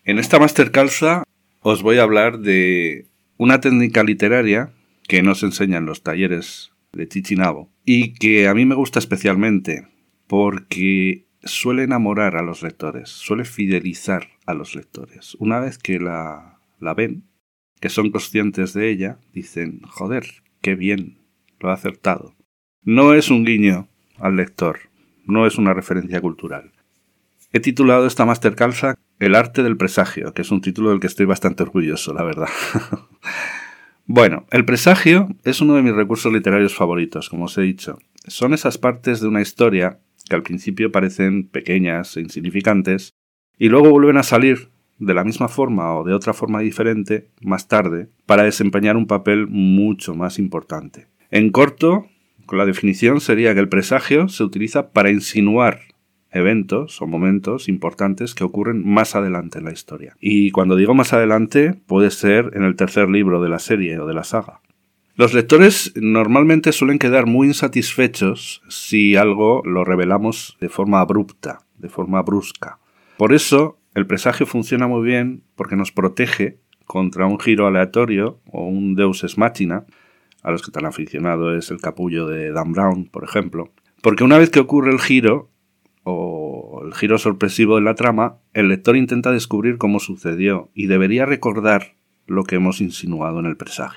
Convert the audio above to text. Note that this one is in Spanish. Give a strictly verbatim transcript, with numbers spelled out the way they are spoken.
En esta mastercalza os voy a hablar de una técnica literaria que nos enseñan los talleres de Chichinabo y que a mí me gusta especialmente porque suele enamorar a los lectores, suele fidelizar a los lectores. Una vez que la, la ven, que son conscientes de ella, dicen, joder, qué bien, lo ha acertado. No es un guiño al lector, no es una referencia cultural. He titulado esta mastercalza El arte del presagio, que es un título del que estoy bastante orgulloso, la verdad. Bueno, el presagio es uno de mis recursos literarios favoritos, como os he dicho. Son esas partes de una historia que al principio parecen pequeñas e insignificantes y luego vuelven a salir de la misma forma o de otra forma diferente más tarde para desempeñar un papel mucho más importante. En corto, con la definición sería que el presagio se utiliza para insinuar eventos o momentos importantes que ocurren más adelante en la historia. Y cuando digo más adelante, puede ser en el tercer libro de la serie o de la saga. Los lectores normalmente suelen quedar muy insatisfechos si algo lo revelamos de forma abrupta, de forma brusca. Por eso, el presagio funciona muy bien porque nos protege contra un giro aleatorio o un deus ex machina, a los que tan aficionado es el capullo de Dan Brown, por ejemplo. Porque una vez que ocurre el giro, o el giro sorpresivo de la trama, el lector intenta descubrir cómo sucedió y debería recordar lo que hemos insinuado en el presagio.